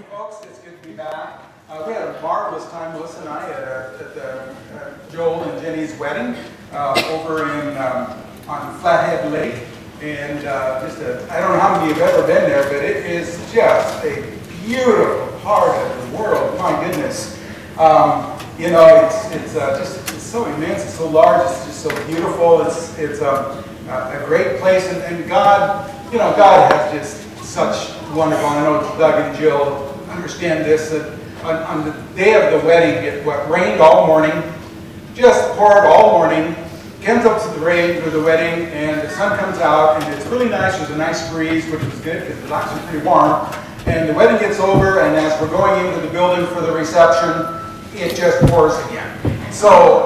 you, folks. It's good to be back. We had a marvelous time, Melissa and I, at Joel and Jenny's wedding over on Flathead Lake. And I don't know how many have ever been there, but it is just a beautiful part of the world. My goodness. It's so immense, it's so large, it's just so beautiful. It's a great place, and God, God has just such wonderful. I know Doug and Jill understand this, that on the day of the wedding, it rained all morning, just poured all morning, comes up to the rain for the wedding, and the sun comes out, and it's really nice. There's a nice breeze, which was good because it's actually pretty warm. And the wedding gets over, and as we're going into the building for the reception, it just pours again. So,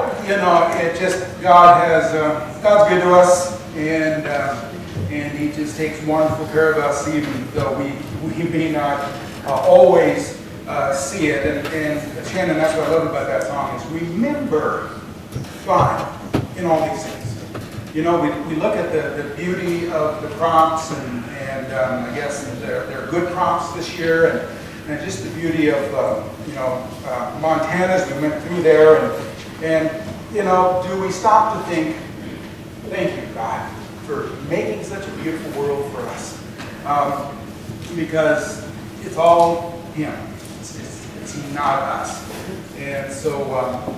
God's good to us, and He just takes wonderful care of us, even though we may not always see it. And Shannon, that's what I love about that song, is remember God in all these things. We look at the beauty of the crops, and I guess they're good crops this year, and just the beauty of Montana as we went through there, and do we stop to think, thank you, God, for making such a beautiful world for us, because it's all Him. It's not us. And so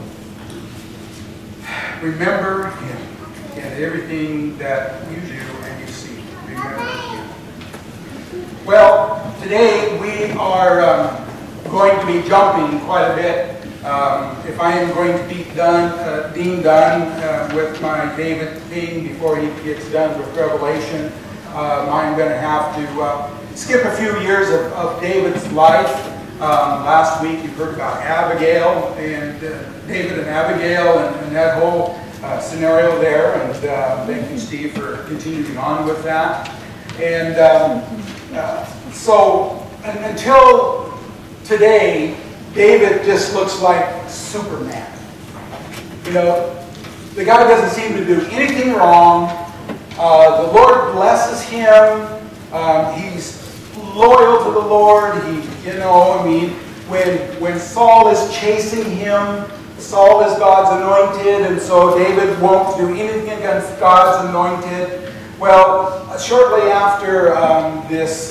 remember Him in everything that you do and you see. Remember Him. Well, today we are going to be jumping quite a bit. If I am going to be deemed done with my David thing before he gets done with Revelation, I'm going to have to skip a few years of David's life. Last week you heard about Abigail and David and Abigail and that whole scenario there. And thank you, Steve, for continuing on with that. And so until today, David just looks like Superman. The guy doesn't seem to do anything wrong. The Lord blesses him. He's loyal to the Lord. When Saul is chasing him, Saul is God's anointed, and so David won't do anything against God's anointed. Well, shortly after this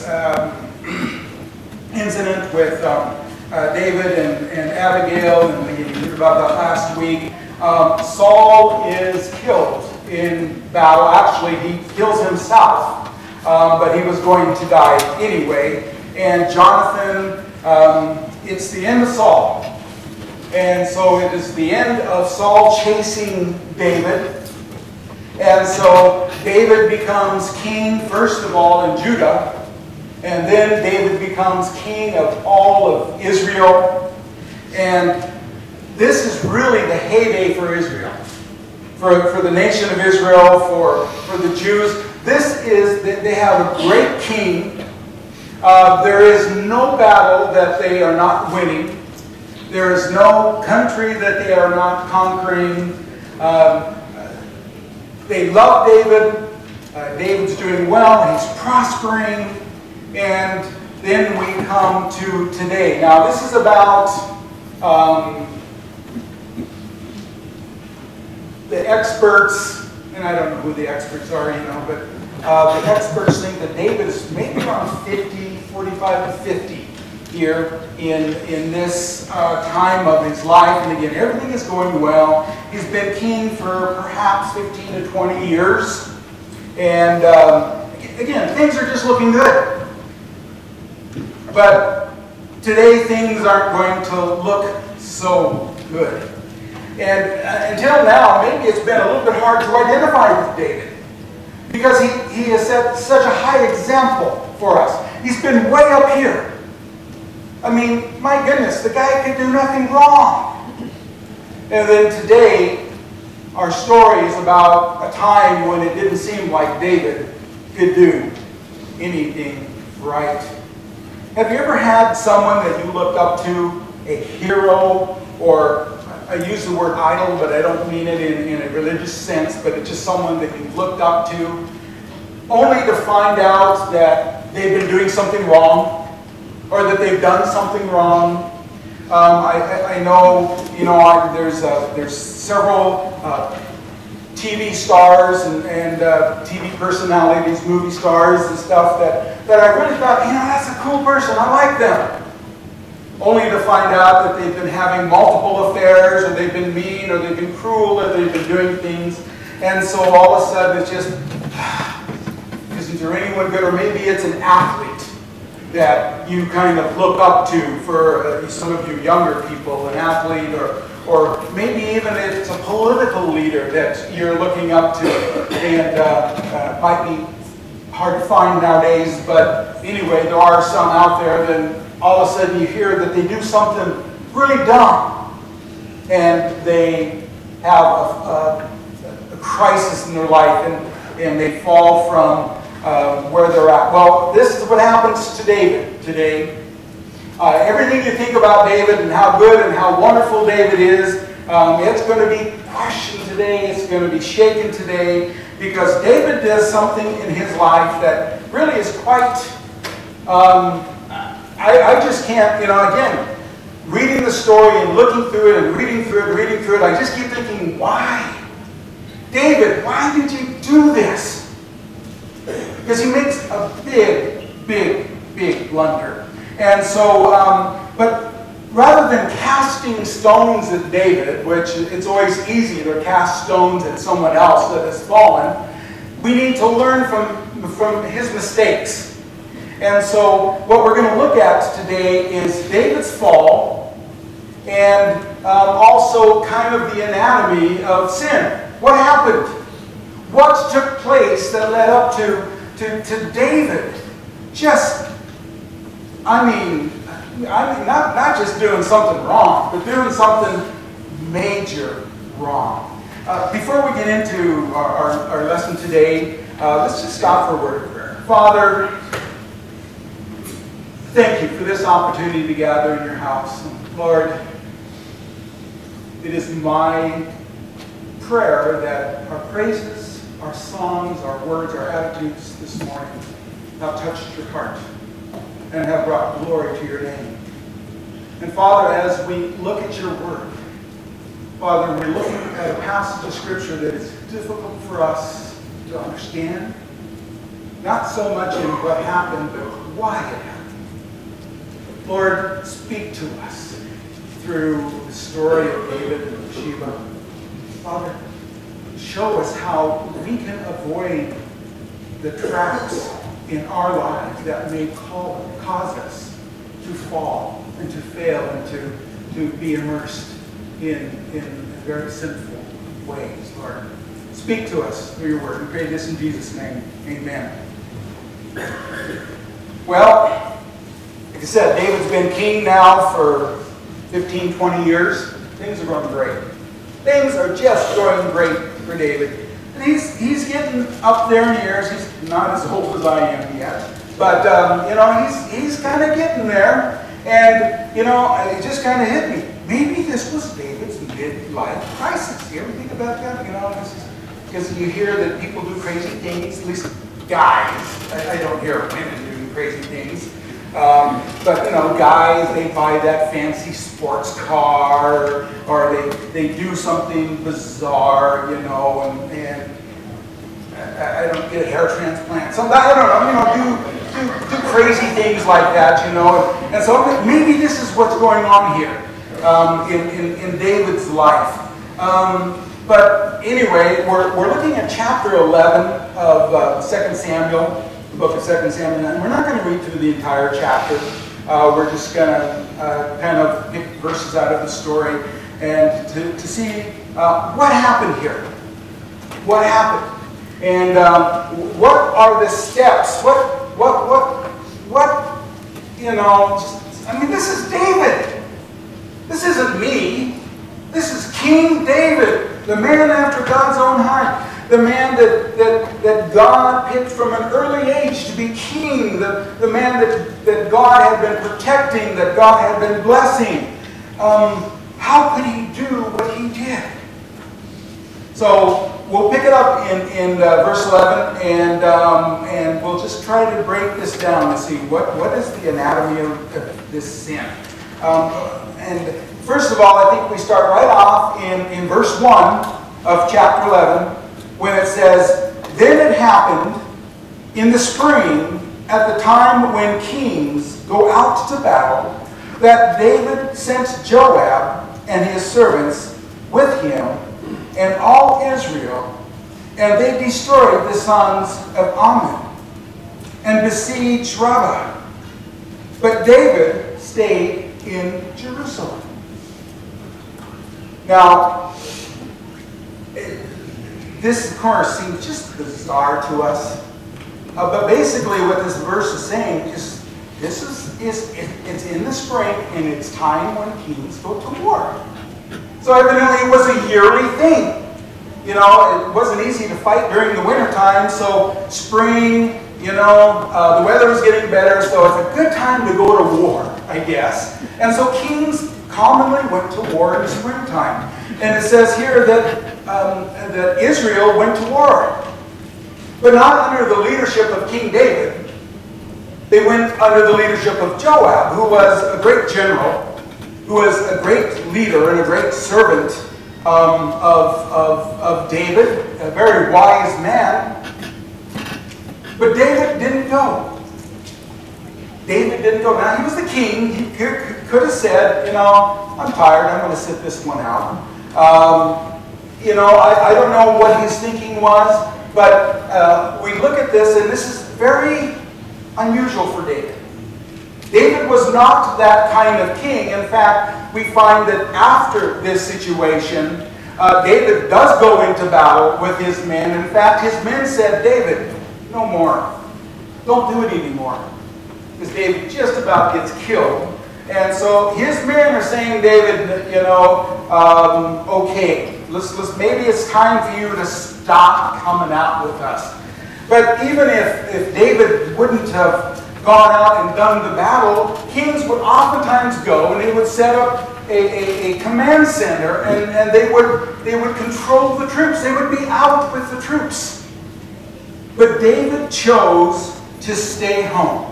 incident with David and Abigail, and you heard about that last week, Saul is killed in battle. Actually, he kills himself, but he was going to die anyway. And Jonathan, it's the end of Saul. And so it is the end of Saul chasing David. And so David becomes king, first of all, in Judah. And then David becomes king of all of Israel. And this is really the heyday for Israel. For the nation of Israel, for the Jews. They have a great king. There is no battle that they are not winning. There is no country that they are not conquering. They love David. David's doing well. He's prospering. And then we come to today. Now, this is about the experts, and I don't know who the experts are, but the experts think that David is maybe around 45 to 50 here in this time of his life. And again, everything is going well. He's been king for perhaps 15 to 20 years. And again, things are just looking good. But today things aren't going to look so good. And until now, maybe it's been a little bit hard to identify with David, because he has set such a high example for us. He's been way up here. I mean, my goodness, the guy could do nothing wrong. And then today, our story is about a time when it didn't seem like David could do anything right. Have you ever had someone that you looked up to, a hero, or I use the word idol, but I don't mean it in a religious sense, but it's just someone that you looked up to, only to find out that they've been doing something wrong? or that they've done something wrong. I know, there's several TV stars and TV personalities, movie stars and stuff that I really thought, that's a cool person, I like them. Only to find out that they've been having multiple affairs, or they've been mean, or they've been cruel, or they've been doing things. And so all of a sudden it's just, isn't there anyone good? Or maybe it's an athlete that you kind of look up to, for some of you younger people, an athlete, or maybe even it's a political leader that you're looking up to, and might be hard to find nowadays, but anyway, there are some out there. Then all of a sudden you hear that they do something really dumb, and they have a crisis in their life, and they fall from where they're at. Well, this is what happens to David today. Everything you think about David and how good and how wonderful David is, it's going to be questioned today. It's going to be shaken today, because David does something in his life that really is quite, I just can't, again, reading the story and looking through it and reading through it, I just keep thinking, why? David, why did you do this? Because he makes a big blunder. And so, but rather than casting stones at David, which it's always easy to cast stones at someone else that has fallen, we need to learn from his mistakes. And so what we're going to look at today is David's fall, and also kind of the anatomy of sin. What happened? What took place that led up to David just, not just doing something wrong, but doing something major wrong. Before we get into our lesson today, let's just stop for a word of prayer. Father, thank you for this opportunity to gather in your house. And Lord, it is my prayer that our praises, our songs, our words, our attitudes this morning have touched your heart and have brought glory to your name. And Father, as we look at your word, Father, we're looking at a passage of Scripture that is difficult for us to understand. Not so much in what happened, but why it happened. Lord, speak to us through the story of David and Bathsheba. Father, show us how we can avoid the traps in our lives that may cause us to fall and to fail and to be immersed in very sinful ways, Lord. Speak to us through your word. We pray this in Jesus' name. Amen. Well, like I said, David's been king now for 15, 20 years. Things are going great. Things are just going great for David. And he's getting up there in years. He's not as old as I am yet. But, he's kind of getting there. And, it just kind of hit me. Maybe this was David's midlife crisis. You ever think about that? Because you hear that people do crazy things, at least guys. I don't hear women doing crazy things. But guys, they buy that fancy sports car, or they do something bizarre, and I don't get a hair transplant. So I don't know, do crazy things like that, And so maybe this is what's going on here in David's life. But anyway, we're looking at chapter 11 of 2 Samuel. The book of 2 Samuel, and we're not going to read through the entire chapter. We're just going to kind of pick verses out of the story and to see what happened here. What happened? And what are the steps? This is David. This isn't me. This is King David, the man after God's own heart. The man that God picked from an early age to be king. The man that God had been protecting, that God had been blessing. How could he do what he did? So we'll pick it up in verse 11, and we'll just try to break this down and see what is the anatomy of this sin. And first of all, I think we start right off in verse 1 of chapter 11, when it says, "Then it happened in the spring, at the time when kings go out to battle, that David sent Joab and his servants with him and all Israel, and they destroyed the sons of Ammon and besieged Rabbah. But David stayed in Jerusalem." Now, this, of course, seems just bizarre to us. But basically what this verse is saying is, it's in the spring, and it's time when kings go to war. So evidently it was a yearly thing. You know, it wasn't easy to fight during the wintertime, so spring, the weather was getting better, so it's a good time to go to war, I guess. And so kings commonly went to war in the springtime. And it says here that Israel went to war, but not under the leadership of King David. They went under the leadership of Joab, who was a great general, who was a great leader and a great servant of David, a very wise man. But David didn't go. David didn't go. Now, he was the king. He could have said, I'm tired. I'm going to sit this one out. I don't know what his thinking was, but we look at this, and this is very unusual for David. David was not that kind of king. In fact, we find that after this situation, David does go into battle with his men. In fact, his men said, "David, no more. Don't do it anymore." Because David just about gets killed. And so his men are saying, "David, okay, let's maybe it's time for you to stop coming out with us." But even if David wouldn't have gone out and done the battle, kings would oftentimes go and they would set up a command center, and they would control the troops. They would be out with the troops. But David chose to stay home.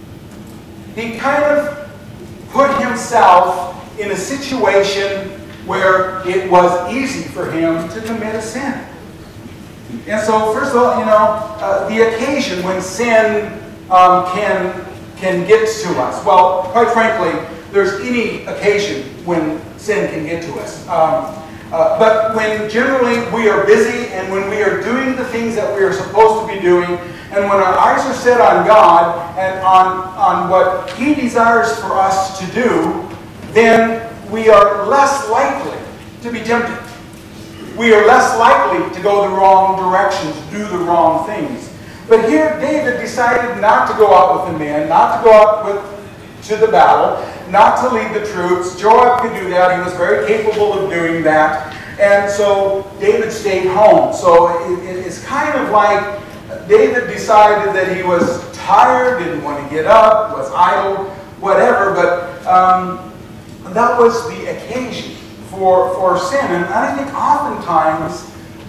He kind of put himself in a situation where it was easy for him to commit a sin. And so, first of all, the occasion when sin can get to us. Well, quite frankly, there's any occasion when sin can get to us. But when generally we are busy, and when we are doing the things that we are supposed to be doing, and when our eyes are set on God and on what He desires for us to do, then we are less likely to be tempted. We are less likely to go the wrong direction, to do the wrong things. But here David decided not to go out with the men, not to go out to the battle, not to lead the troops. Joab could do that. He was very capable of doing that. And so David stayed home. So it's kind of like David decided that he was tired, didn't want to get up, was idle, whatever. But that was the occasion for sin. And I think oftentimes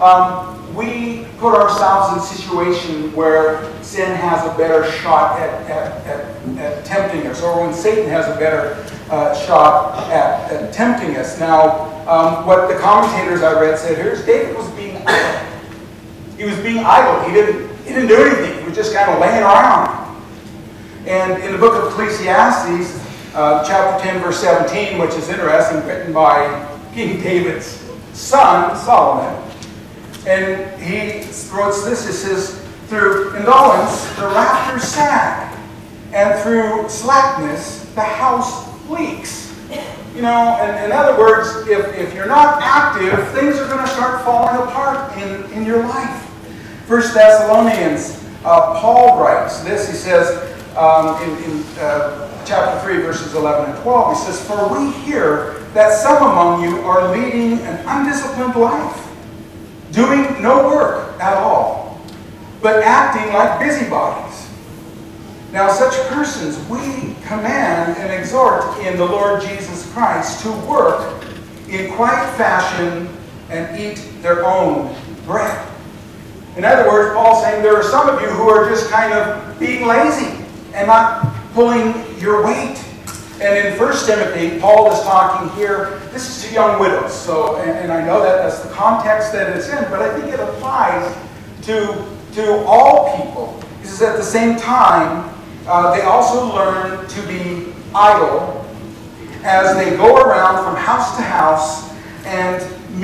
we put ourselves in a situation where sin has a better shot at tempting us, or when Satan has a better shot at tempting us. Now, what the commentators I read said here is David was being idle. He was being idle. He didn't do anything. He was just kind of laying around. And in the book of Ecclesiastes, chapter 10, verse 17, which is interesting, written by King David's son, Solomon. And he wrote this, it says, "Through indolence the rafters sag, and through slackness the house leaks." In other words, if you're not active, things are going to start falling apart in your life. 1 Thessalonians, Paul writes this, he says, in chapter 3, verses 11 and 12, he says, "For we hear that some among you are leading an undisciplined life, doing no work at all, but acting like busybodies. Now such persons we command and exhort in the Lord Jesus Christ to work in quiet fashion and eat their own bread. In other words, Paul's saying there are some of you who are just kind of being lazy and not pulling your weight. And in 1 Timothy, Paul is talking here, this is to young widows. So, and I know that that's the context that it's in, but I think it applies to all people. He says at the same time, they also learn to be idle as they go around from house to house and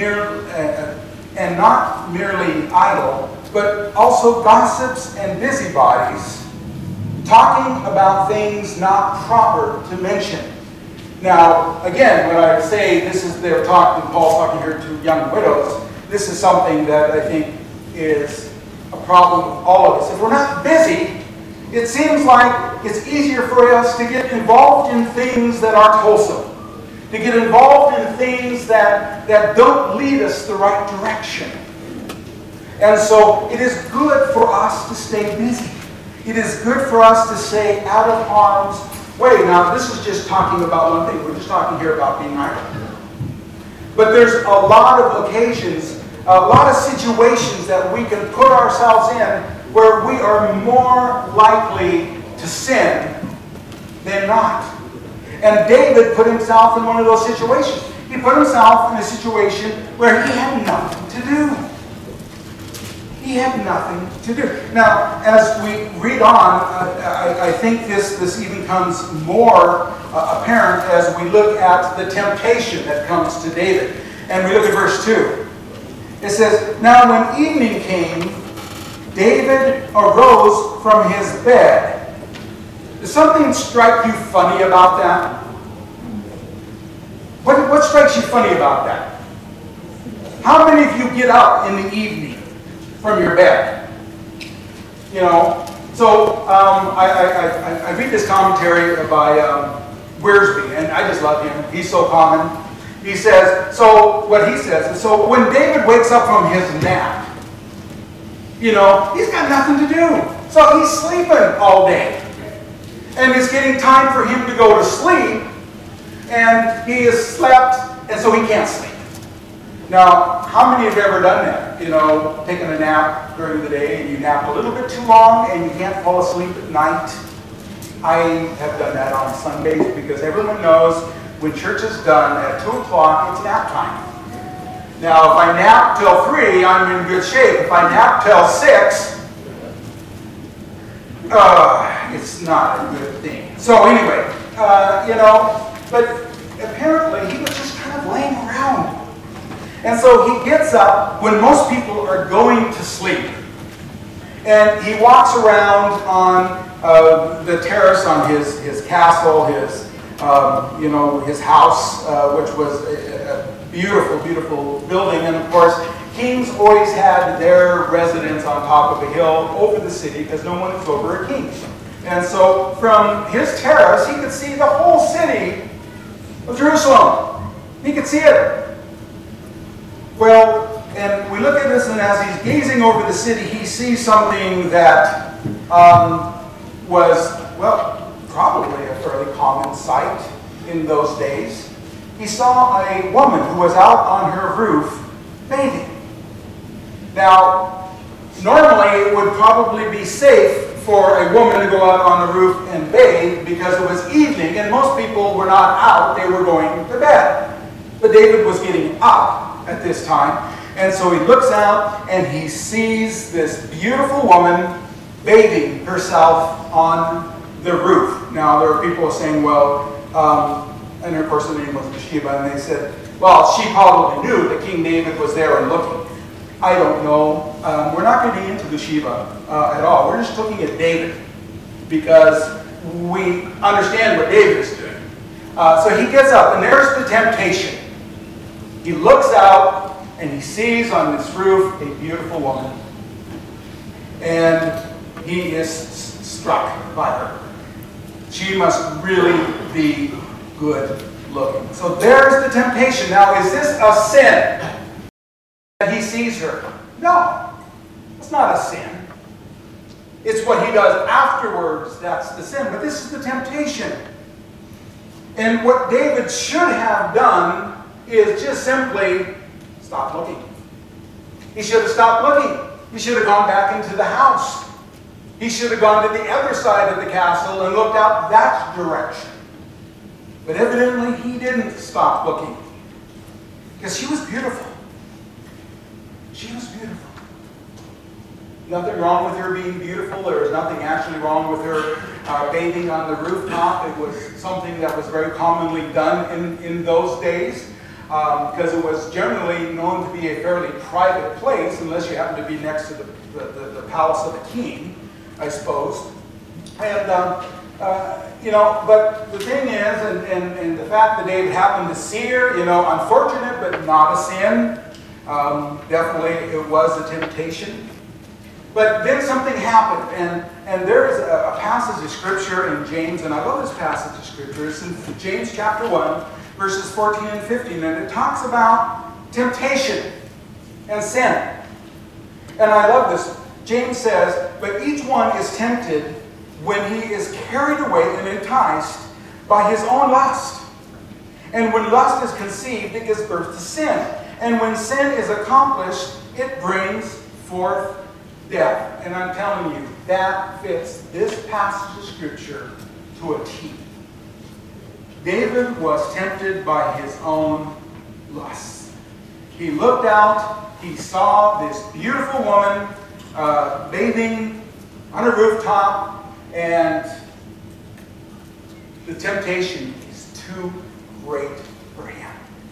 not merely idle, but also gossips and busybodies, talking about things not proper to mention. Now, again, when I say this is Paul's talking here to young widows, this is something that I think is a problem with all of us. If we're not busy, it seems like it's easier for us to get involved in things that aren't wholesome, to get involved in things that don't lead us the right direction. And so it is good for us to stay busy. It is good for us to stay out of harm's way. Now, this is just talking about one thing. We're just talking here about being idle. But there's a lot of occasions, a lot of situations that we can put ourselves in where we are more likely to sin than not. And David put himself in one of those situations. He put himself in a situation where he had nothing to do. He had nothing to do. Now, as we read on, I think this even becomes more apparent as we look at the temptation that comes to David. And we look at verse 2. It says, "Now when evening came, David arose from his bed." Does something strike you funny about that? What strikes you funny about that? How many of you get up in the evening from your bed? You know, so I read this commentary by Wiersbe, and I just love him. He's so common. He says, what he says is, so when David wakes up from his nap, you know, he's got nothing to do. So he's sleeping all day. And it's getting time for him to go to sleep, and he has slept, and so he can't sleep. Now, how many have ever done that? You know, taken a nap during the day and you nap a little bit too long and you can't fall asleep at night? I have done that on Sundays because everyone knows when church is done at 2 o'clock, it's nap time. Now, if I nap till 3, I'm in good shape. If I nap till 6, it's not a good thing. So anyway, you know, but apparently he was just kind of laying around. And so he gets up when most people are going to sleep. And he walks around on the terrace on his castle, you know, his house, which was a beautiful, beautiful building. And of course, kings always had their residence on top of a hill over the city because no one is over a king. And so from his terrace, he could see the whole city of Jerusalem. He could see it. Well, and we look at this, and as he's gazing over the city, he sees something that was, well, probably a fairly common sight in those days. He saw a woman who was out on her roof bathing. Now, normally it would probably be safe for a woman to go out on the roof and bathe because it was evening, and most people were not out, they were going to bed. But David was getting up at this time, and so he looks out and he sees this beautiful woman bathing herself on the roof. Now there are people saying, well, and of course the name was Bathsheba, and they said, well, she probably knew that King David was there and looking. I don't know. We're not getting into Bathsheba at all. We're just looking at David because we understand what David is doing. So he gets up, and there's the temptation. He looks out, and he sees on this roof a beautiful woman. And he is struck by her. She must really be good looking. So there's the temptation. Now, is this a sin that he sees her? No, it's not a sin. It's what he does afterwards that's the sin. But this is the temptation. And what David should have done is just simply stopped looking. He should have stopped looking. He should have gone back into the house. He should have gone to the other side of the castle and looked out that direction. But evidently he didn't stop looking. Because she was beautiful. She was beautiful. Nothing wrong with her being beautiful. There was nothing actually wrong with her bathing on the rooftop. It was something that was very commonly done in those days. Because it was generally known to be a fairly private place, unless you happened to be next to the palace of the king, I suppose. And, but the thing is, and the fact that David happened to see her, unfortunate, but not a sin. Definitely it was a temptation. But then something happened, and there's a passage of Scripture in James, and I love this passage of Scripture. It's in James chapter 1, verses 14 and 15, and it talks about temptation and sin. And I love this. James says, "But each one is tempted when he is carried away and enticed by his own lust. And when lust is conceived, it gives birth to sin. And when sin is accomplished, it brings forth death." And I'm telling you, that fits this passage of Scripture to a T. David was tempted by his own lusts. He looked out, he saw this beautiful woman bathing on a rooftop, and the temptation is too great for him.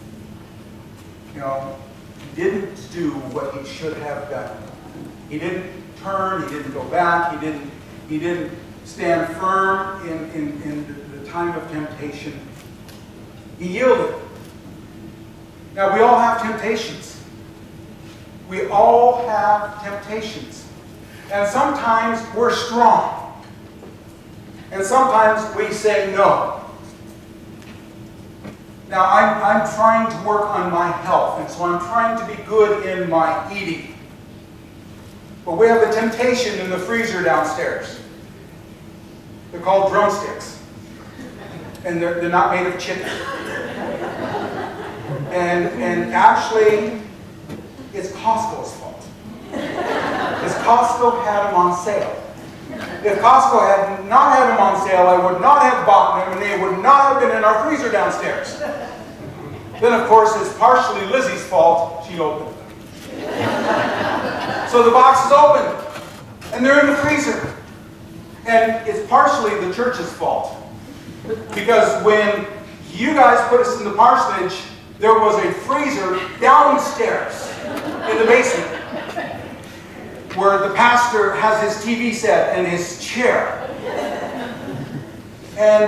He didn't do what he should have done. He didn't turn, he didn't go back, he didn't stand firm in the time of temptation. He yielded. Now, we all have temptations. We all have temptations. And sometimes we're strong. And sometimes we say no. Now, I'm trying to work on my health, and so I'm trying to be good in my eating. But we have a temptation in the freezer downstairs. They're called drumsticks. And they're not made of chicken. And actually, it's Costco's fault. Because Costco had them on sale. If Costco had not had them on sale, I would not have bought them, and they would not have been in our freezer downstairs. Then, of course, it's partially Lizzie's fault. She opened them. So the box is open, and they're in the freezer. And it's partially the church's fault. Because when you guys put us in the parsonage, there was a freezer downstairs in the basement where the pastor has his TV set and his chair. And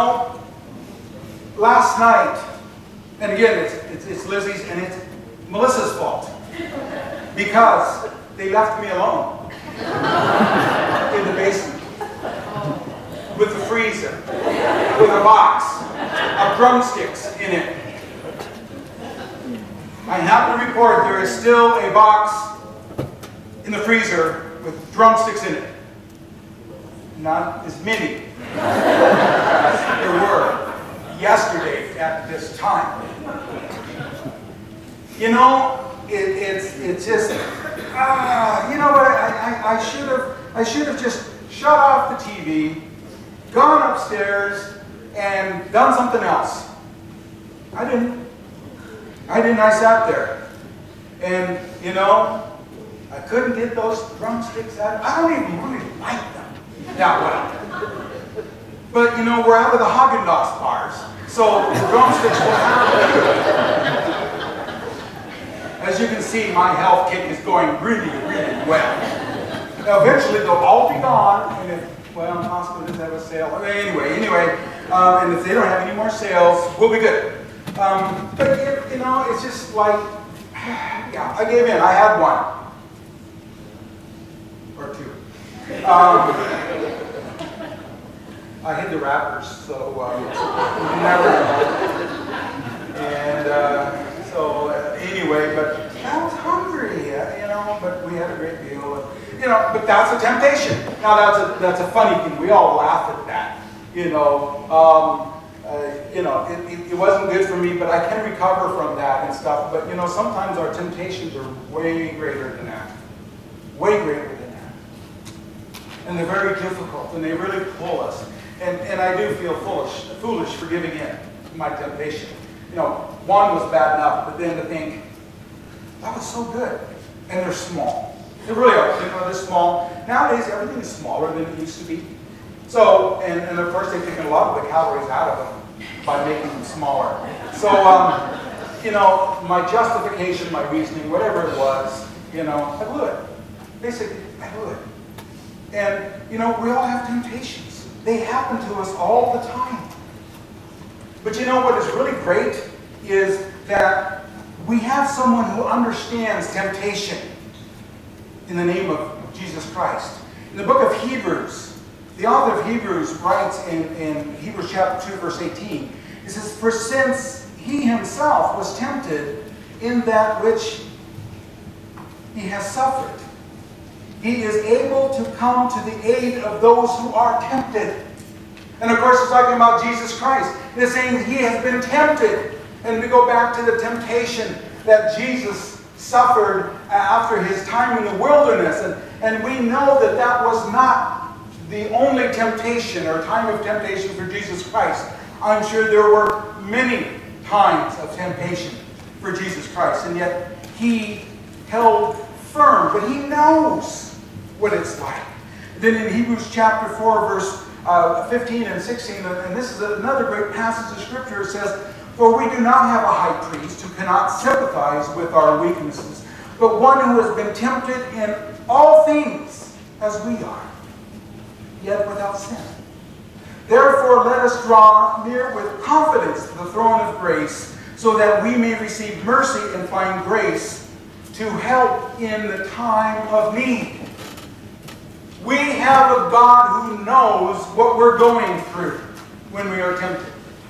last night, and again, it's Lizzie's and it's Melissa's fault, because they left me alone in the basement with the freezer, with a box of drumsticks in it. I have to report there is still a box in the freezer with drumsticks in it. Not as many as there were yesterday at this time. It's just, I should have just shut off the TV, gone upstairs, and done something else. I didn't. I sat there. And, I couldn't get those drumsticks out. I don't even really like them that well. But, we're out of the Haagen-Dazs bars, so the drumsticks will have it. As you can see, my health kick is going really, really well. Now, eventually, they'll all be gone, and Costco doesn't have a sale. Anyway, and if they don't have any more sales, we'll be good. But, it's just like, yeah, I gave in. I had one. Or two. I hid the wrappers, so you never know. And anyway, but I was hungry, but we had a great meal. But that's a temptation. Now, that's a funny thing. We all laugh at that. it wasn't good for me, but I can recover from that and stuff. But, sometimes our temptations are way greater than that. Way greater than that. And they're very difficult, and they really pull us. And I do feel foolish for giving in to my temptation. One was bad enough, but then to think, that was so good. And they're small. They really are. They're small. Nowadays, everything is smaller than it used to be. So, and of course, they've taken a lot of the calories out of them by making them smaller. So, my justification, my reasoning, whatever it was, I blew it. Basically, I blew it. And, we all have temptations. They happen to us all the time. But what is really great is that we have someone who understands temptation in the name of Jesus Christ. In the book of Hebrews, the author of Hebrews writes in Hebrews chapter 2, verse 18, he says, "For since he himself was tempted in that which he has suffered, he is able to come to the aid of those who are tempted." And of course, it's talking about Jesus Christ. It's saying he has been tempted. And we go back to the temptation that Jesus suffered after his time in the wilderness. And we know that that was not the only temptation or time of temptation for Jesus Christ. I'm sure there were many times of temptation for Jesus Christ. And yet he held firm. But he knows what it's like. Then in Hebrews chapter 4, verse 15 and 16, and this is another great passage of Scripture, it says, "For we do not have a high priest who cannot sympathize with our weaknesses, but one who has been tempted in all things as we are, yet without sin. Therefore let us draw near with confidence to the throne of grace, so that we may receive mercy and find grace to help in the time of need." We have a God who knows what we're going through when we are tempted.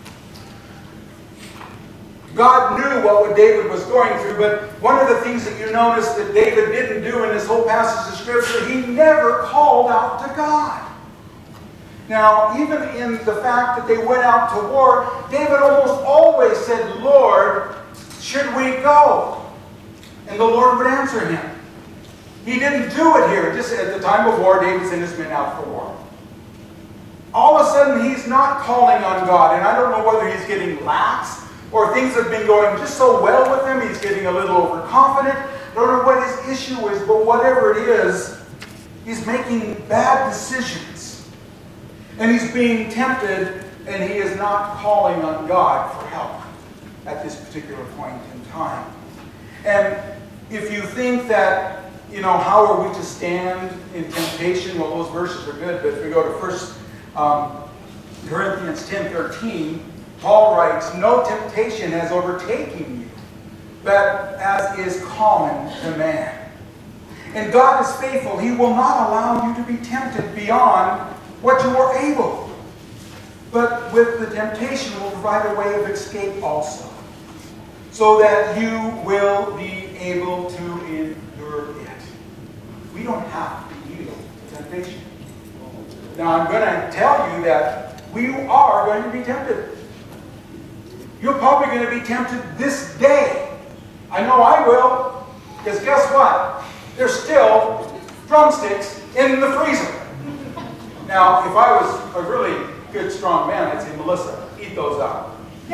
God knew what David was going through, but one of the things that you notice that David didn't do in this whole passage of Scripture, he never called out to God. Now, even in the fact that they went out to war, David almost always said, "Lord, should we go?" And the Lord would answer him. He didn't do it here. Just at the time of war, David sent his men out for war. All of a sudden, he's not calling on God. And I don't know whether he's getting lax or things have been going just so well with him, he's getting a little overconfident. I don't know what his issue is, but whatever it is, he's making bad decisions. And he's being tempted, and he is not calling on God for help at this particular point in time. And if you think that, how are we to stand in temptation? Well, those verses are good, but if we go to 1 Corinthians 10:13, Paul writes, "No temptation has overtaken you, but as is common to man. And God is faithful. He will not allow you to be tempted beyond what you are able. But with the temptation will provide a way of escape also, so that you will be able to endure it." We don't have to yield to temptation. Now, I'm going to tell you that we are going to be tempted. You're probably going to be tempted this day. I know I will, because guess what? There's still drumsticks in the freezer. Now, if I was a really good, strong man, I'd say, "Melissa, eat those up."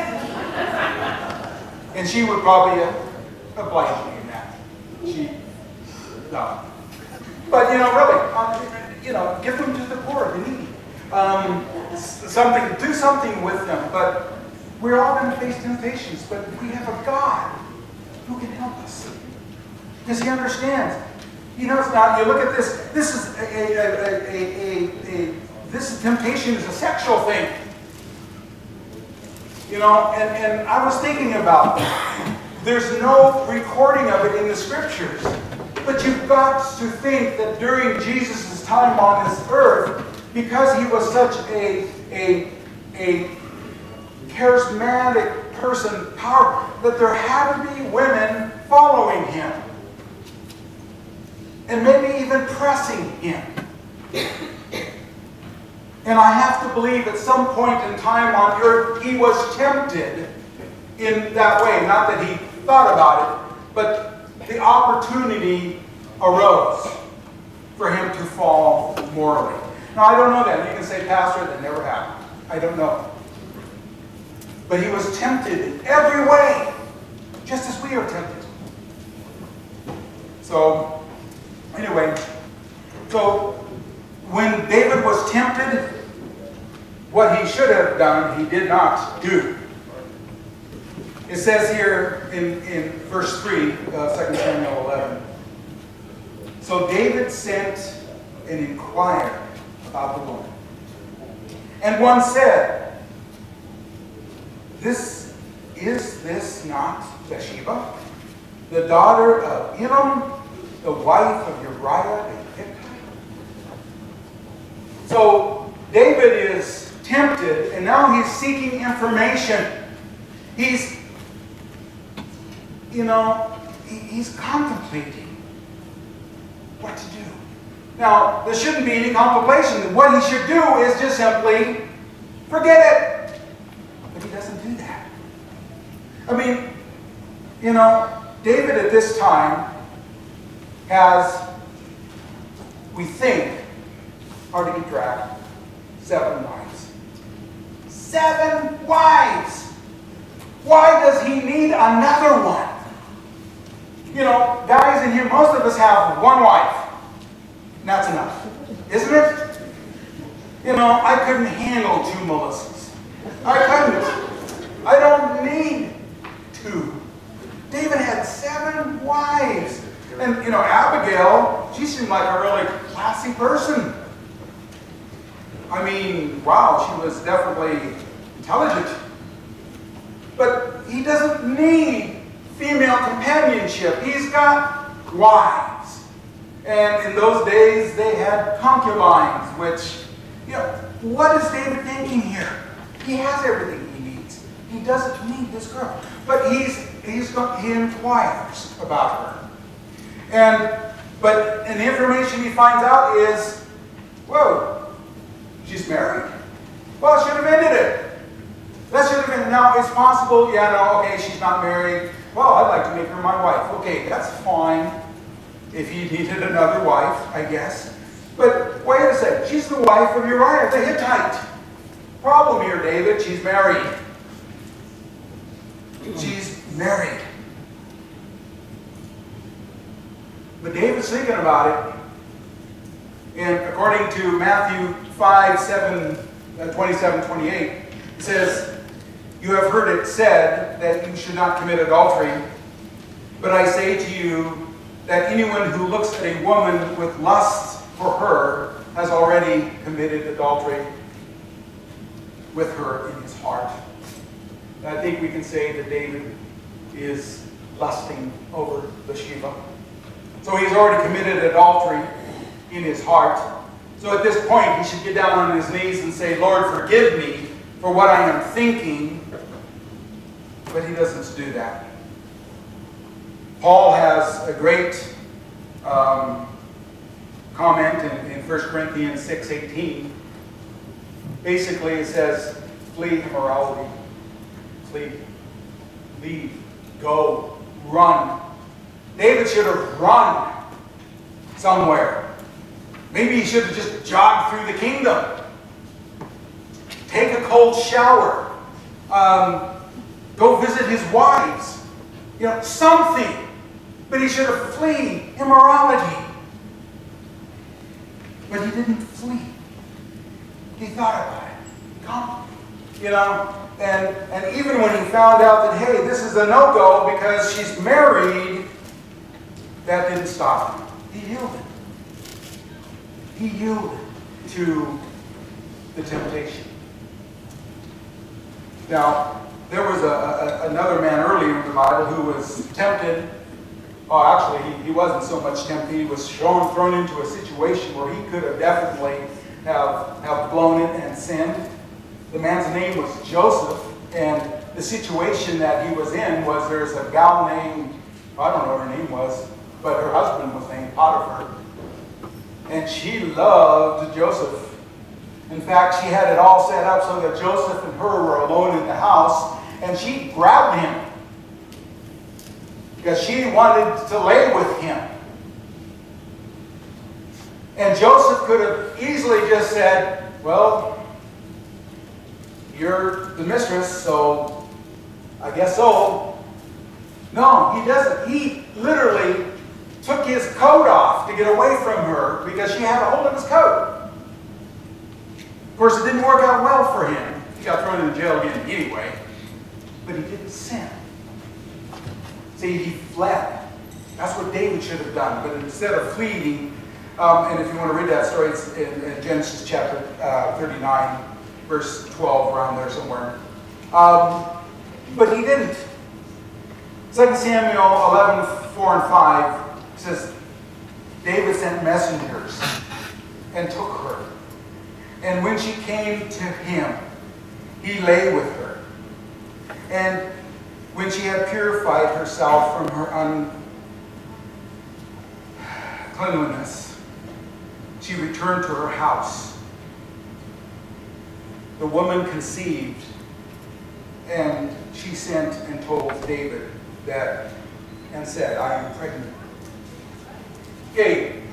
And she would probably oblige me in that. No. But, really, give them to the poor, the needy. Do something with them. But we're all going to face temptations. But we have a God who can help us, because He understands. He knows. Now, you look at this. This is temptation is a sexual thing. And I was thinking about that. There's no recording of it in the Scriptures. But you've got to think that during Jesus' time on this earth, because he was such a charismatic person, that there had to be women following him. And maybe even pressing him. And I have to believe at some point in time on earth, he was tempted in that way. Not that he thought about it, but the opportunity arose for him to fall morally. Now, I don't know that. You can say, Pastor, that never happened. I don't know. But he was tempted in every way, just as we are tempted. So, anyway, so when David was tempted, what he should have done, he did not do. It says here in verse 3 of 2 Samuel 11, so David sent and inquired about the woman. And one said, Is this not Bathsheba, the daughter of Elam, the wife of Uriah the Hittite? So David is tempted, and now he's seeking information. He's contemplating what to do. Now, there shouldn't be any contemplation. What he should do is just simply forget it. But he doesn't do that. I mean, David at this time has, we think, hard to keep track, 7 wives. 7 wives! Why does he need another one? Guys in here, most of us have 1 wife. And that's enough. Isn't it? I couldn't handle 2 Melissas. I couldn't. I don't need 2. David had 7 wives. And, Abigail, she seemed like a really classy person. I mean, wow, she was definitely intelligent. But he doesn't need female companionship. He's got wives. And in those days, they had concubines, which, what is David thinking here? He has everything he needs. He doesn't need this girl. But he inquires about her. And the information he finds out is, whoa, she's married. Well, I should have ended it. That should have been, now it's possible, okay, she's not married. Well, I'd like to make her my wife. Okay, that's fine. If he needed another wife, I guess. But wait a second, she's the wife of Uriah the Hittite. Problem here, David, she's married. She's married. But David's thinking about it. And according to Matthew 5:27-28, it says, you have heard it said that you should not commit adultery. But I say to you that anyone who looks at a woman with lust for her has already committed adultery with her in his heart. And I think we can say that David is lusting over Bathsheba. So he's already committed adultery in his heart. So at this point, he should get down on his knees and say, Lord, forgive me for what I am thinking. But he doesn't do that. Paul has a great comment in 1 Corinthians 6:18. Basically, it says, flee immorality. Flee. Leave. Go. Run. David should have run somewhere. Maybe he should have just jogged through the kingdom. Take a cold shower. Go visit his wives. Something. But he should have flee immorality. But he didn't flee. He thought about it. Come. And even when he found out that, hey, this is a no-go because she's married, that didn't stop him. He yielded. He yielded to the temptation. Now, there was another man earlier in the Bible who was tempted. Oh, actually, he wasn't so much tempted. He was thrown into a situation where he could have definitely have blown it and sinned. The man's name was Joseph, and the situation that he was in was there's a gal named, I don't know what her name was, but her husband was named Potiphar. And she loved Joseph. In fact, she had it all set up so that Joseph and her were alone in the house, and she grabbed him because she wanted to lay with him. And Joseph could have easily just said, well, you're the mistress, so I guess so. No, he doesn't. He literally took his coat off to get away from her because she had a hold of his coat. Of course, it didn't work out well for him. He got thrown in jail again anyway. But he didn't sin. See, he fled. That's what David should have done. But instead of fleeing, and if you want to read that story, it's in Genesis chapter 39, verse 12, around there somewhere. But he didn't. 2 Samuel 11, 4 and 5 says, David sent messengers and took her. And when she came to him, he lay with her. And when she had purified herself from her uncleanliness, she returned to her house. The woman conceived, and she sent and told David that, and said, I am pregnant. Okay.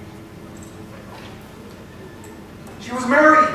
She was married.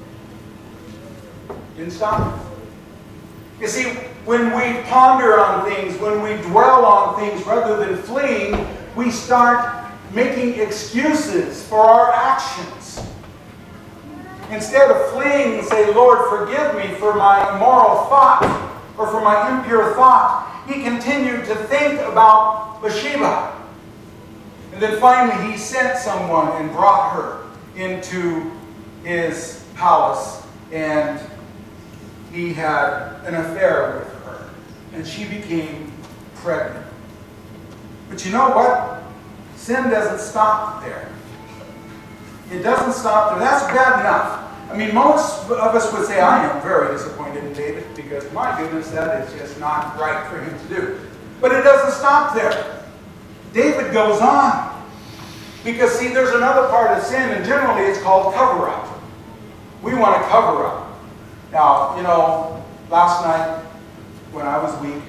Didn't stop. You see, when we ponder on things, when we dwell on things rather than fleeing, we start making excuses for our actions. Instead of fleeing and say, Lord, forgive me for my immoral thought or for my impure thought, he continued to think about Bathsheba. And then finally he sent someone and brought her into his palace, and he had an affair with her, and she became pregnant. But you know what? Sin doesn't stop there. It doesn't stop there. That's bad enough. I mean, most of us would say, I am very disappointed in David because, my goodness, that is just not right for him to do. But it doesn't stop there. David goes on. Because, see, there's another part of sin, and generally it's called cover-up. We want to cover up. Now, you know, last night when I was weak,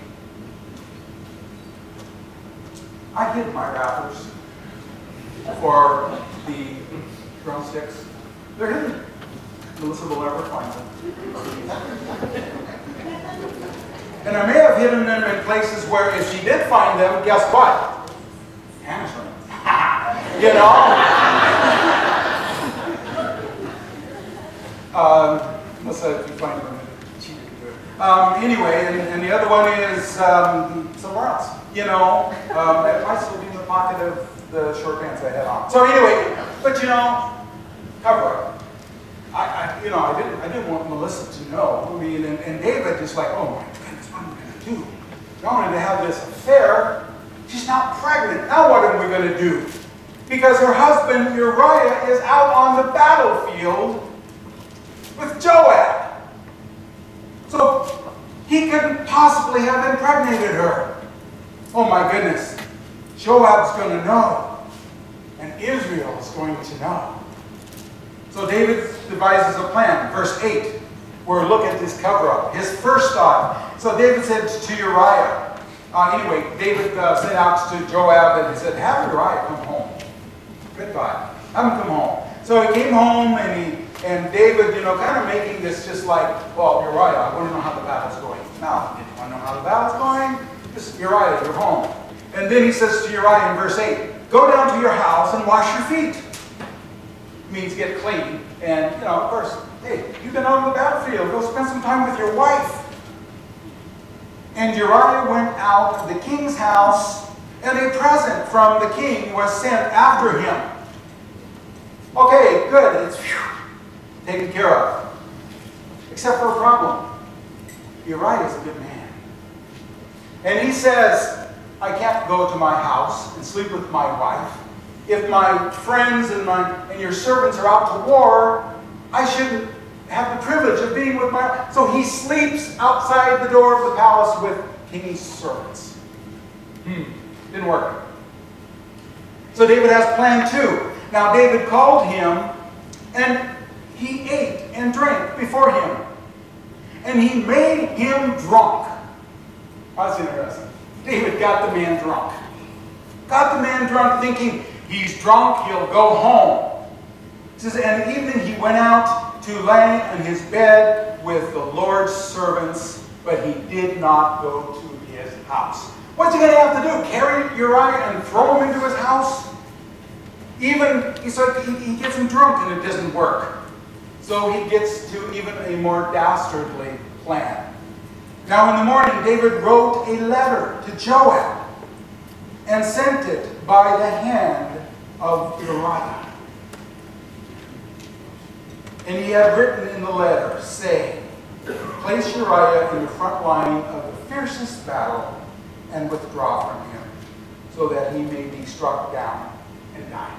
I hid my wrappers for the drumsticks. They're hidden. Melissa will never find them. And I may have hidden them in places where if she did find them, guess what? Hamstring. You know? Melissa, if you find them, she can do it. Anyway, and the other one is somewhere else. You know, it might still be in the pocket of the short pants I had on. So anyway, but you know, cover up. I didn't want Melissa to know. I mean, and David is like, oh my goodness, what am I going to do? I wanted to have this affair. She's not pregnant. Now what am we going to do? Because her husband Uriah is out on the battlefield with Joab. So he couldn't possibly have impregnated her. Oh my goodness. Joab's going to know. And Israel is going to know. So David devises a plan. Verse 8, we're looking at this cover-up. His first thought. So David said to Uriah, anyway, David sent out to Joab and he said, have Uriah come home. Goodbye. Have him come home. So he came home and David, you know, kind of making this just like, well, Uriah, I want to know how the battle's going. No, you don't want to know how the battle's going? Just Uriah, you're home. And then he says to Uriah in verse 8, go down to your house and wash your feet. Means get clean. And, you know, of course, hey, you've been on the battlefield. Go spend some time with your wife. And Uriah went out of the king's house, and a present from the king was sent after him. Okay, good. It's taken care of. Except for a problem. Uriah is a good man. And he says, I can't go to my house and sleep with my wife. If my friends and your servants are out to war, I shouldn't have the privilege of being with my... So he sleeps outside the door of the palace with king's servants. Didn't work. So David has plan 2. Now David called him, and he ate and drank before him. And he made him drunk. That's interesting. David got the man drunk. Got the man drunk thinking, he's drunk, he'll go home. It says, and evening he went out to lay in his bed with the Lord's servants, but he did not go to his house. What's he going to have to do? Carry Uriah and throw him into his house? Even, he said, he gets him drunk and it doesn't work. So he gets to even a more dastardly plan. Now in the morning, David wrote a letter to Joab and sent it by the hand of Uriah. And he had written in the letter, saying, place Uriah in the front line of the fiercest battle and withdraw from him, so that he may be struck down and die.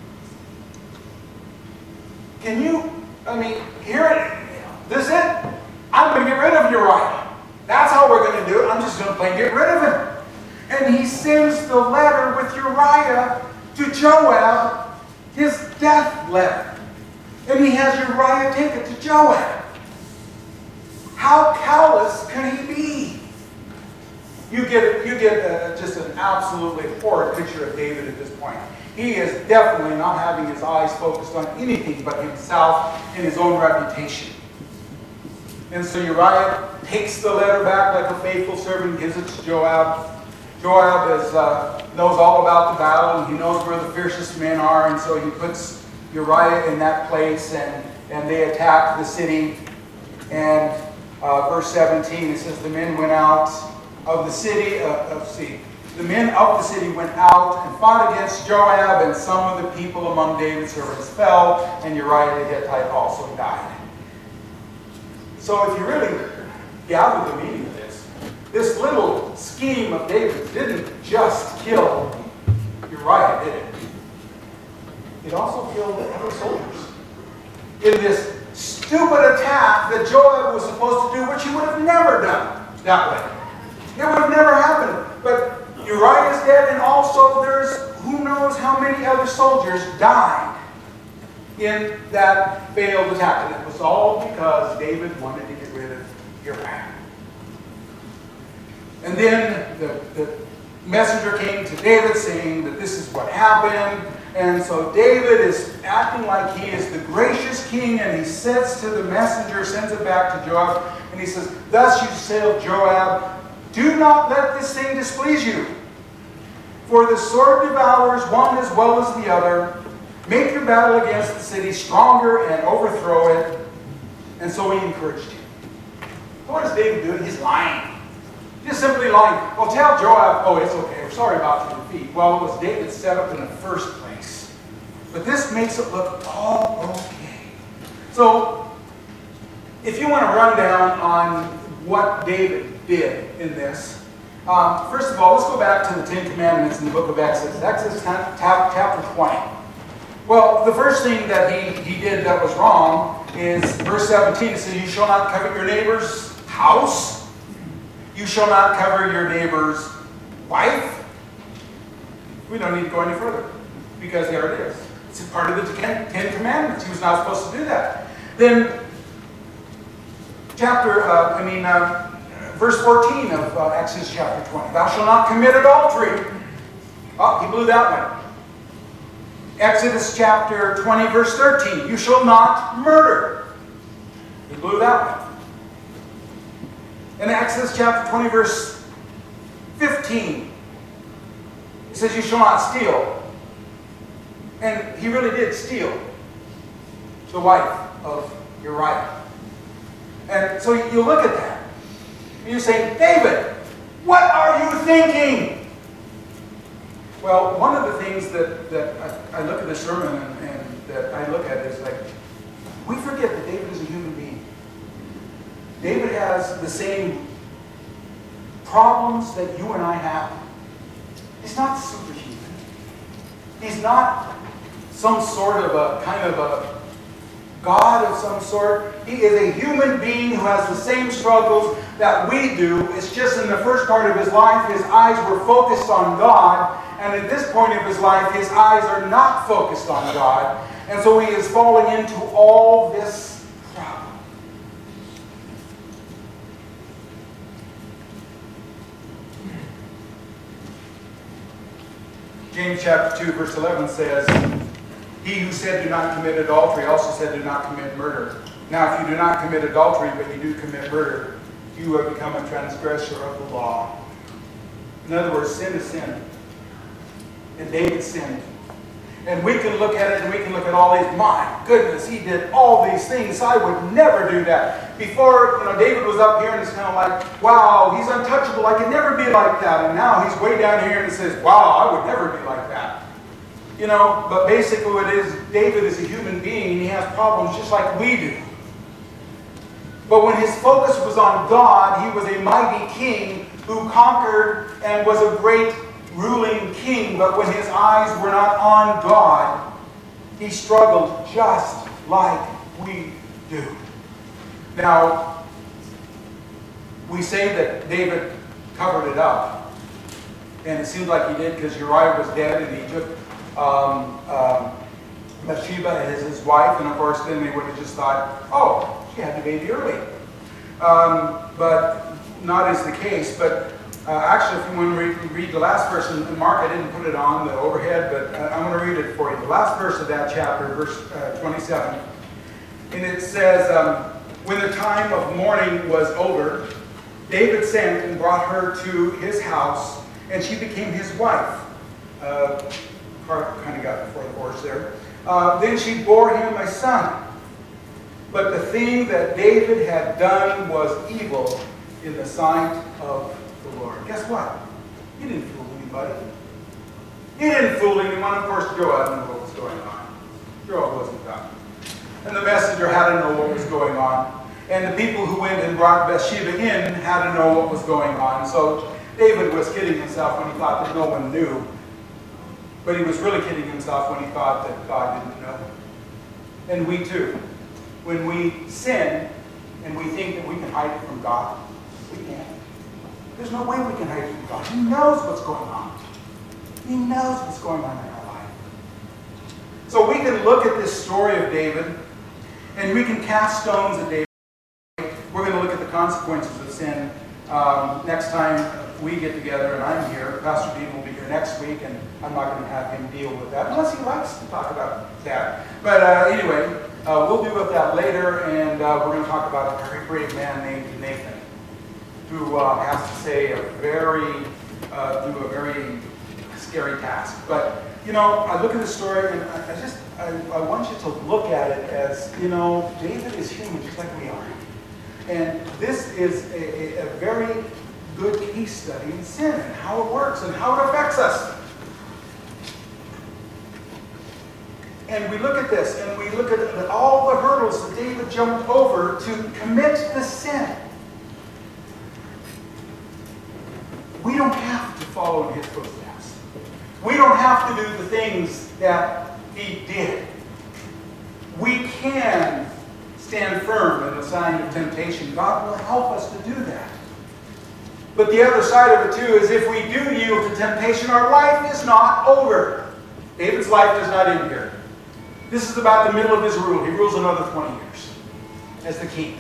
Can you, hear it? This is it? I'm going to get rid of Uriah. That's how we're going to do it. I'm just going to plain get rid of him. And he sends the letter with Uriah to Joab, his death letter. And he has Uriah take it to Joab. How callous can he be? You get just an absolutely horrid picture of David at this point. He is definitely not having his eyes focused on anything but himself and his own reputation. And so Uriah takes the letter back like a faithful servant, gives it to Joab. Joab knows all about the battle, and he knows where the fiercest men are, and so he puts Uriah in that place, and they attack the city. And verse 17, it says, the men went out of the city, the men of the city went out and fought against Joab, and some of the people among David's servants fell, and Uriah the Hittite also died. So if you really gather the meaning of this little scheme of David didn't just kill Uriah, did it? It also killed the other soldiers. In this stupid attack that Joab was supposed to do, which he would have never done that way. It would have never happened. But Uriah is dead, and also there's who knows how many other soldiers died in that failed attack. And it was all because David wanted to get rid of Uriah. And then the messenger came to David saying that this is what happened. And so David is acting like he is the gracious king, and he says to the messenger, sends it back to Joab, and he says, thus you say of Joab, do not let this thing displease you. For the sword devours one as well as the other. Make your battle against the city stronger and overthrow it. And so he encouraged him. What is David doing? He's lying. Just simply lying. Well, tell Joab, oh, it's okay. We're sorry about your defeat. Well, it was David's set up in the first place. But this makes it look all okay. So, if you want to run down on what David did in this, first of all, let's go back to the Ten Commandments in the book of Exodus. Exodus chapter 20. Well, the first thing that he did that was wrong is verse 17. It says, you shall not covet your neighbor's house. You shall not cover your neighbor's wife. We don't need to go any further, because there it is. It's a part of the Ten Commandments. He was not supposed to do that. Then, verse 14 of Exodus chapter 20. Thou shalt not commit adultery. Oh, he blew that one. Exodus chapter 20, verse 13. You shall not murder. He blew that one. In Exodus chapter 20, verse 15, it says, you shall not steal. And he really did steal the wife of Uriah. And so you look at that, and you say, David, what are you thinking? Well, one of the things that I look at this sermon and that I look at is like, we forget that David is a human being. David has the same problems that you and I have. He's not superhuman. He's not some sort of a kind of a God of some sort. He is a human being who has the same struggles that we do. It's just in the first part of his life, his eyes were focused on God. And at this point of his life, his eyes are not focused on God. And so he is falling into all this problem. James chapter 2, verse 11 says, "He who said do not commit adultery also said do not commit murder. Now if you do not commit adultery, but you do commit murder, you have become a transgressor of the law." In other words, sin is sin. And David sinned. And we can look at it and we can look at all these, my goodness, he did all these things. I would never do that. Before, David was up here and it's kind of like, wow, he's untouchable. I could never be like that. And now he's way down here and says, wow, I would never be like that. But basically what it is, David is a human being and he has problems just like we do. But when his focus was on God, he was a mighty king who conquered and was a great ruling king, but when his eyes were not on God, he struggled just like we do. Now, we say that David covered it up, and it seems like he did because Uriah was dead and he took Bathsheba as his wife, and of course then they would have just thought, oh, she had the baby early. But not is the case. But actually, if you want to read the last verse, and Mark, I didn't put it on the overhead, but I'm going to read it for you. The last verse of that chapter, verse 27. And it says, when the time of mourning was over, David sent and brought her to his house, and she became his wife. Cart kind of got before the horse there. Then she bore him a son. But the thing that David had done was evil in the sight of the Lord. Guess what? He didn't fool anybody. He didn't fool anyone. Of course, Joab knew what was going on. Joab wasn't dumb. And the messenger had to know what was going on. And the people who went and brought Bathsheba in had to know what was going on. So David was kidding himself when he thought that no one knew. But he was really kidding himself when he thought that God didn't know. And we too. When we sin and we think that we can hide it from God, we can't. There's no way we can hide it from God. He knows what's going on. He knows what's going on in our life. So we can look at this story of David and we can cast stones at David. We're going to look at the consequences of sin next time we get together and I'm here. Pastor Dean will be here next week and I'm not going to have him deal with that unless he likes to talk about that. But anyway, we'll deal with that later, and we're going to talk about a very brave man named Nathan, who has to say do a very scary task. But I look at the story, and I want you to look at it as David is human just like we are, and this is a very good case study in sin and how it works and how it affects us. And we look at this, and we look at all the hurdles that David jumped over to commit the sin. We don't have to follow in his footsteps. We don't have to do the things that he did. We can stand firm in a sign of temptation. God will help us to do that. But the other side of it too is if we do yield to temptation, our life is not over. David's life does not end here. This is about the middle of his rule. He rules another 20 years as the king.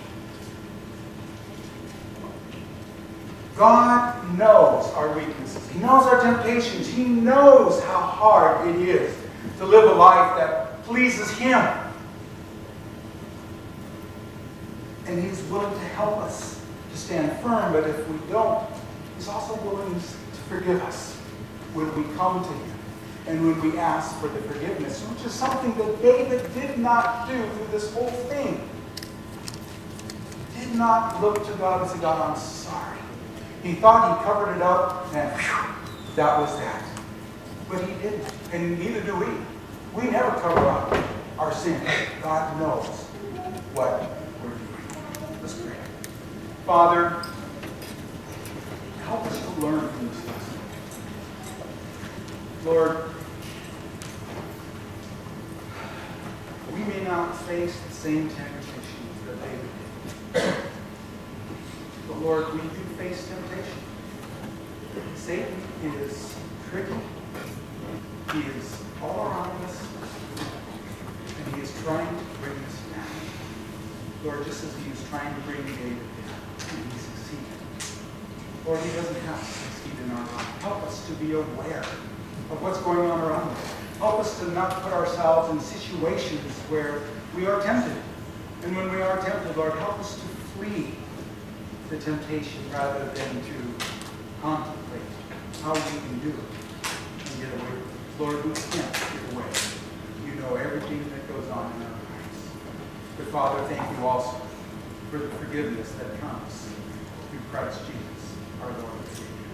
God knows our weaknesses. He knows our temptations. He knows how hard it is to live a life that pleases Him. And He's willing to help us to stand firm, but if we don't, He's also willing to forgive us when we come to Him. And when we ask for the forgiveness, which is something that David did not do through this whole thing. He did not look to God and say, God, I'm sorry. He thought he covered it up, and whew, that was that. But he didn't, and neither do we. We never cover up our sin. God knows what we're doing. Let's pray. Father, help us to learn from this lesson. Lord, we may not face the same temptations that David did. But Lord, we do face temptation. Satan is tricky. He is all around us. And just as he was trying to bring David down, and he succeeded. Lord, he doesn't have to succeed in our life. Help us to be aware of what's going on around us. Help us to not put ourselves in situations where we are tempted. And when we are tempted, Lord, help us to flee the temptation rather than to contemplate how we can do it and get away with it. Lord, we can't get away. You know everything that goes on in our lives. But Father, thank you also for the forgiveness that comes through Christ Jesus, our Lord and Savior.